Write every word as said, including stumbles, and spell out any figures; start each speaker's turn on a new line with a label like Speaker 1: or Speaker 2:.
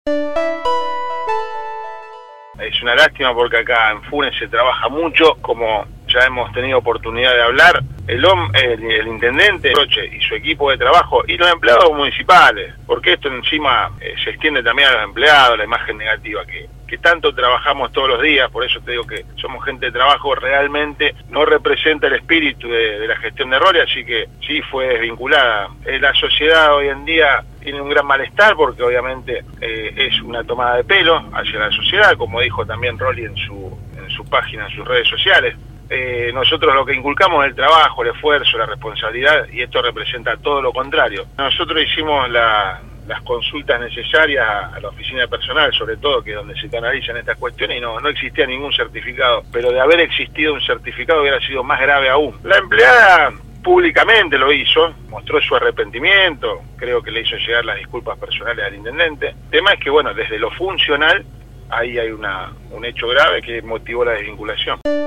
Speaker 1: Es una lástima porque acá en Funes se trabaja mucho, como ya hemos tenido oportunidad de hablar, el, el, el intendente Roche y su equipo de trabajo y los empleados municipales, porque esto encima eh, se extiende también a los empleados, la imagen negativa que, que tanto trabajamos todos los días. Por eso te digo que somos gente de trabajo, realmente no representa el espíritu de, de la gestión de Rolle, así que sí fue desvinculada. Eh, la sociedad hoy en día tiene un gran malestar porque obviamente eh, es una tomada de pelo hacia la sociedad, como dijo también Rolly en su, en su página, en sus redes sociales. Eh, nosotros lo que inculcamos es el trabajo, el esfuerzo, la responsabilidad, y esto representa todo lo contrario. Nosotros hicimos la, las consultas necesarias a, a la oficina de personal, sobre todo, que es donde se canalizan estas cuestiones, y no, no existía ningún certificado, pero de haber existido un certificado hubiera sido más grave aún. La empleada públicamente lo hizo, mostró su arrepentimiento, creo que le hizo llegar las disculpas personales al intendente. El tema es que, bueno, desde lo funcional, ahí hay una, un hecho grave que motivó la desvinculación.